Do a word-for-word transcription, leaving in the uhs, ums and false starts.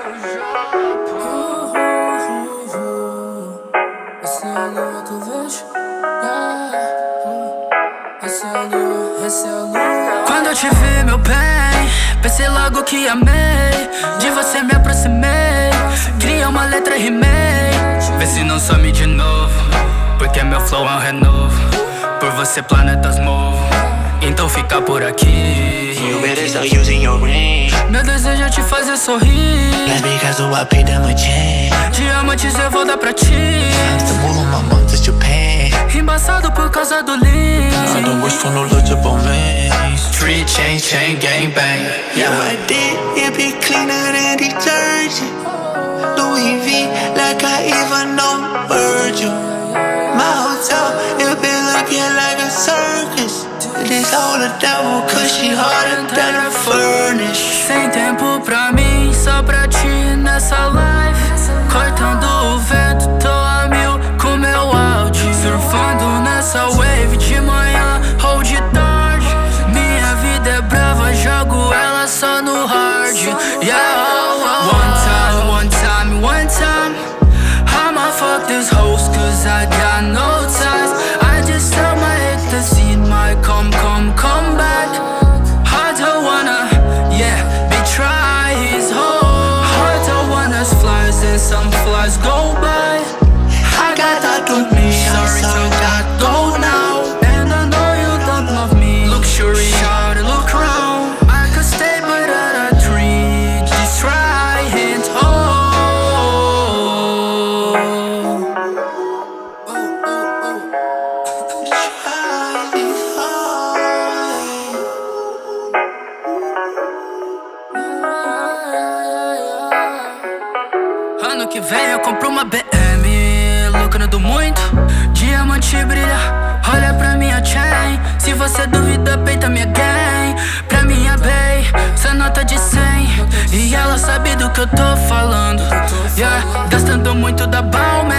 Essa é a lua que eu vejo. Essa é a lua, essa é a lua. Quando eu te vi, meu bem, pensei logo que amei. De você me aproximei, criei uma letra e rimei. Vê se não some de novo, porque meu flow é um renovo. Por você planetas movo, então fica por aqui. You better start using your brain. Meu desejo é te fazer sorrir. That's because of I paid them a chain. Diamantes eu vou dar pra ti. I'm still moving my mom to Japan. Embaçado por causa do lean. I don't wish for no love man. Street chain, chain, gang bang. Yeah, my dick, it be cleaner than detergent. Louis V, like I even know Virgil. My hotel, it be looking like a circus. This all the devil, cause she harder than a furnace. Sem tempo pra mim, só pra ti nessa live. Cortando o vento, tô a mil com meu áudio. Surfando nessa wave de manhã ou de tarde. Minha vida é brava, jogo ela só no hard. Yeah, one time, one time, one time. I'ma fuck this host cause I got no ties. I just tell my haters see my come, come, come back. I don't wanna, yeah, betray his home. I don't wanna flies and some flies go by. I got that with me, sorry to that go now. And I know you don't love me. Luxury, shout it, look around. I could stay but at a tree, just try and hold. Ano que vem eu compro uma B M, lucrando muito, diamante brilha, olha pra minha chain. Se você duvida, peita minha gang. Pra minha bay, essa nota de cem. E ela sabe do que eu tô falando, yeah, gastando muito da Balmain.